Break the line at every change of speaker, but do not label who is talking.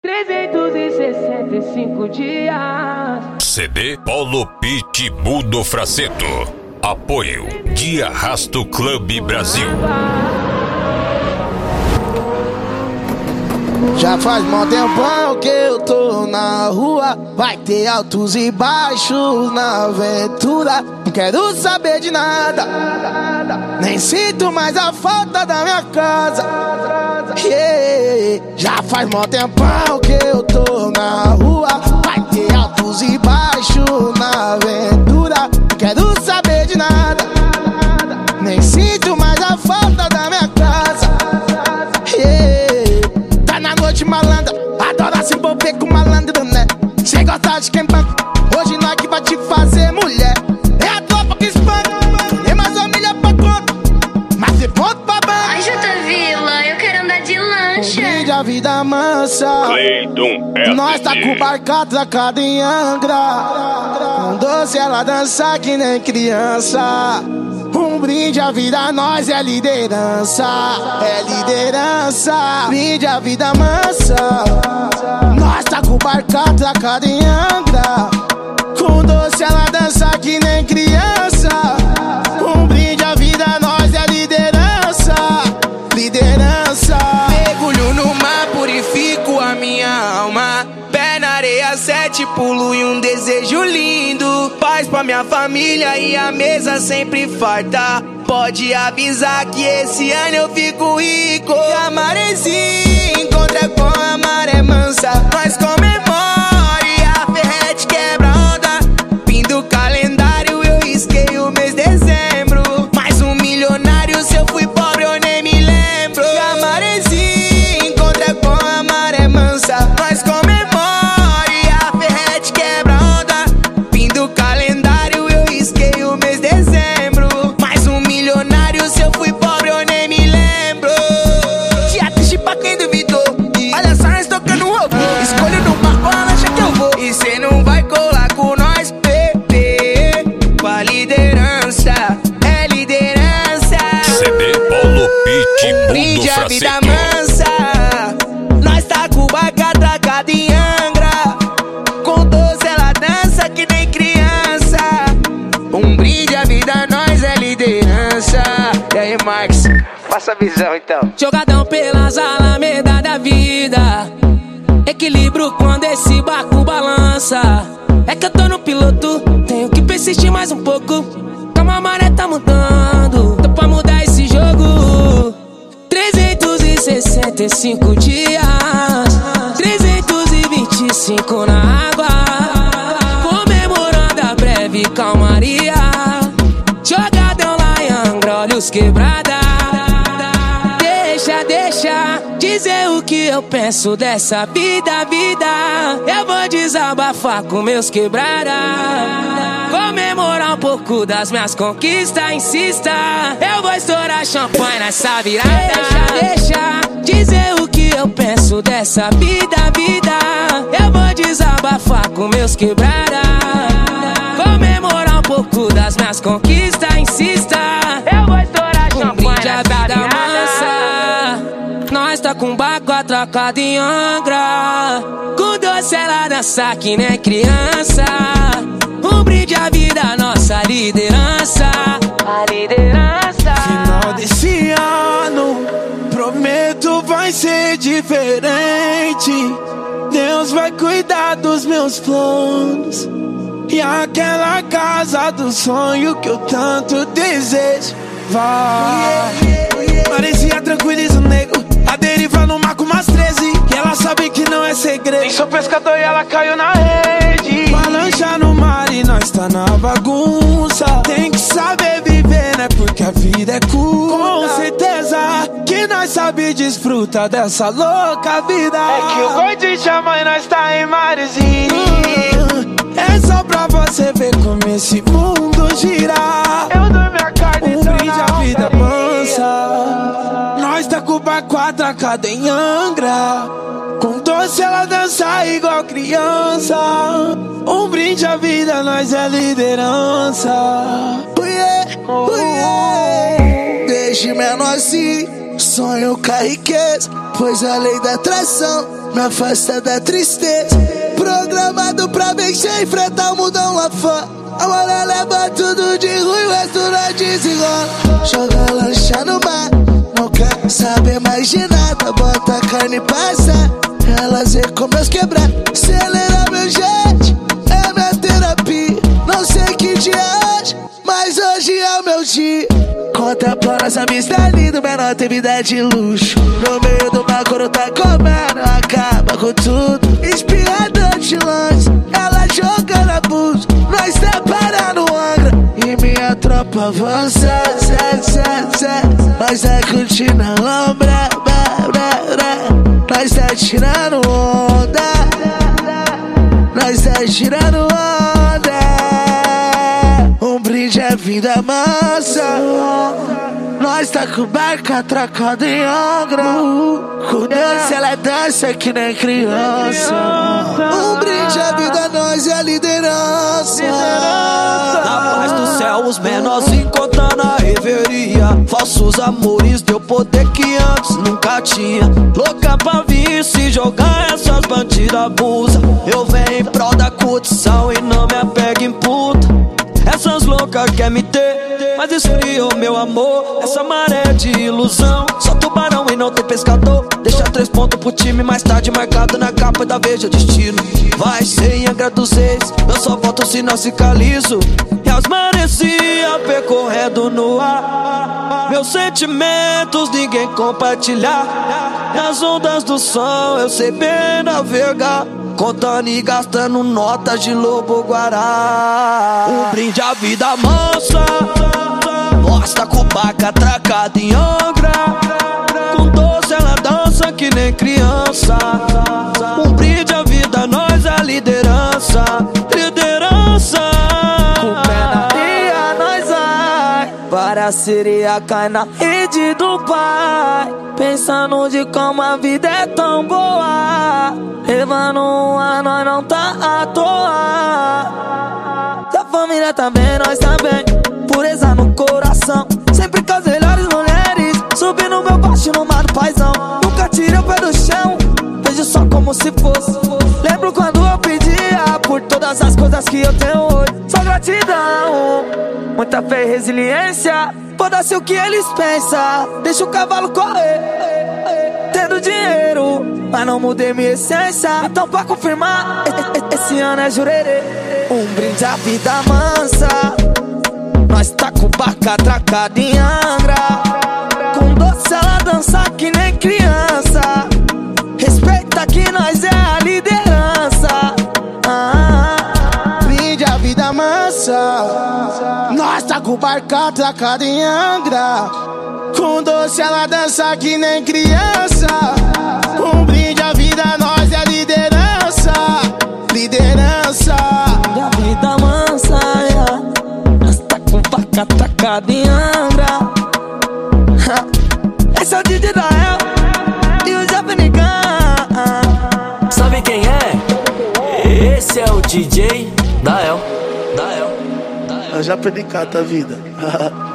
365 dias.
CD Paulo Pitbull do Fraceto. Apoio de Arrasto Clube Brasil.
Já faz mó tempão que eu tô na rua. Vai ter altos e baixos na aventura. Não quero saber de nada, nem sinto mais a falta da minha casa. Já faz mó tempão que eu tô na rua. Vai ter altos e baixos na aventura. Não quero saber de nada, nem sinto mais a falta da minha casa. Tá na noite malandra, adora se envolver com malandro, né? Cê gosta de quem banca, hoje nós que vai te fazer mulher. É a tropa que espanta, tem mais família pra conta, mas se ponto pra banca.
Ai, Jota Vila, eu quero andar de lancha.
Brinde a vida mansa, nós tá com o barco atracado em Angra. Com doce ela dança que nem criança. Um brinde à vida, nós é liderança, é liderança. Brinde à vida mansa, nós tá com o barco atracado em Angra. Com doce ela dança que nem criança. Um brinde à vida, nós é liderança, liderança.
Mergulho no mar, purifico a minha alma. Pé na areia, 7 pulo e um desejo lindo. Paz pra minha família e a mesa sempre farta. Pode avisar que esse ano eu fico rico. E a maresia encontra com a maré mansa. Nós comemore, a ferrete quebra onda. Fim do calendário, eu risquei o mês de dezembro. Mais um milionário, se eu fui pobre eu nem me lembro. E a maresia encontra com a maré mansa. Nós comemore, a ferrete quebra onda. Fim do calendário, eu risquei o mês de dezembro. Mais um milionário, se eu fui pobre eu nem me lembro. Dia triste pra quem duvidou. Olha só, nós tocando robô. Escolho no marco a lancha que eu vou. E cê não vai colar com nós, bebê. Com a liderança, é liderança.
CD Paulo Pitbull do
Brinde a vida
Fraceto.
mansa, nós tá com o barco atracado em Angra. Com doce ela dança que nem criança. Um brinde à vida, nós é liderança. E aí, Marcos, passa a visão então.
Jogadão pelas alamedas da vida. Equilíbrio quando esse barco balança. É que eu tô no piloto, tenho que persistir mais um pouco. Calma, a maré tá mudando, tô pra mudar esse jogo. 365 dias, 325 na água. Comemorando a breve calmaria. Jogadão lá em Angra, olhos quebrada. Deixa dizer o que eu penso dessa vida. Eu vou desabafar com meus quebrada. Comemorar um pouco das minhas conquistas, insista. Eu vou estourar champanhe nessa virada. Deixa dizer o que eu penso dessa vida. Eu vou desabafar com meus quebrada. Comemorar um pouco das minhas conquistas, insista. Eu vou estourar champanhe nessa virada. Nós tá com o barco atracado em Angra. Com doce ela dança que nem criança. Um brinde à vida, nossa liderança, a liderança.
Final desse ano, prometo vai ser diferente. Deus vai cuidar dos meus planos. E aquela casa do sonho que eu tanto desejo vai. Parecia tranquiliza o nego, a deriva no mar com umas 13. E ela sabe que não é segredo. Nem sou pescador e ela caiu na rede. Balança no mar e nós tá na bagunça. Tem que saber viver, né? Porque a vida é curta. Com certeza que nós sabe desfrutar dessa louca vida. É que o gordinho chama e nós tá em Marezinho. É só pra você ver como esse mundo gira. Eu dou minha carne, um brinde à vida mansa. Nós tá com o barco atracado em Angra. Com doce ela dança igual criança. Um brinde à vida, nós é liderança. Deixe menor assim, sonho com a riqueza. pois a lei da atração me afasta da tristeza. Programado pra vencer, enfrentar o mundão lá fora. Agora leva tudo de ruim, o resto não desenrola. Joga lancha no mar, não quer saber mais de nada. Bota a carne e passa, elas vê como eu quebrar. Acelera meu jet, é minha terapia. Não sei que dia é hoje, mas hoje é o meu dia. Conta pra nossa amistade linda, menor tem vida de luxo. No meio do mar quando tá comendo, acaba com tudo. Inspirador de longe, ela jogando abuso. Nós tá parando Angra e minha tropa avança. Nós tá curtindo a lombra, nós tá tirando onda, nós tá tirando onda. Um brinde é vida mansa. Nós tá com barca atracada em Angra. Com dança ela dança que nem criança. Um brinde é vida, nós é a liderança.
Na paz do céu os menorzinhos contando a reveria. Falsos amores deu poder que antes nunca tinha. Louca pra vir se jogar, essas bandidas abusa. Eu venho em prol da curtição e não me apego em puta. Essas loucas quer me ter, mas esfriou meu amor. Essa maré de ilusão, só tubarão e não tem pescador. Deixa 3 pontos pro time, mais tarde marcado na capa da Veja Destino. Vai ser em Angra dos Reis, eu só volto se não ficar liso. E as maresia percorrendo no ar. Meus sentimentos ninguém compartilhar. E as ondas do som eu sei bem navegar. Contando e gastando notas de lobo-guará. Um brinde à vida mansa. Nós tá com barca atracada em Angra. Com doce ela dança que nem criança. Um brinde à vida, nós a liderança. Liderança.
Com pé na areia nós vai. Para a sereia cai na rede do pai. Pensando de como a vida é tão boa. Levando um ar, nós não tá à toa. Se a família tá bem, nós tá bem. Pureza no coração, sempre com as melhores mulheres. Subi no meu baixo no mar do paizão. Nunca tirei o pé do chão, vejo só como se fosse. Lembro quando eu pedia por todas as coisas que eu tenho hoje. Só gratidão, muita fé e resiliência. Foda-se o que eles pensam, deixa o cavalo correr. Tendo dinheiro, mas não mudei minha essência. Então pra confirmar, esse ano é jurerê. Um brinde à vida mansa. Nós tá com barca atracada em Angra. Com doce ela dança que nem criança. Respeita que nós é a liderança.
Brinde à vida mansa. Nós tá com barca atracada em Angra. Com doce ela dança que nem criança. Um brinde à vida, nós é a liderança. Liderança.
Da vida mansa, yeah. Nós tá com barca atracada em Angra. Esse é o DJ Dael e o Japanicão.
Sabe quem é? Esse é o DJ Dael.
Eu já perdi cada vida.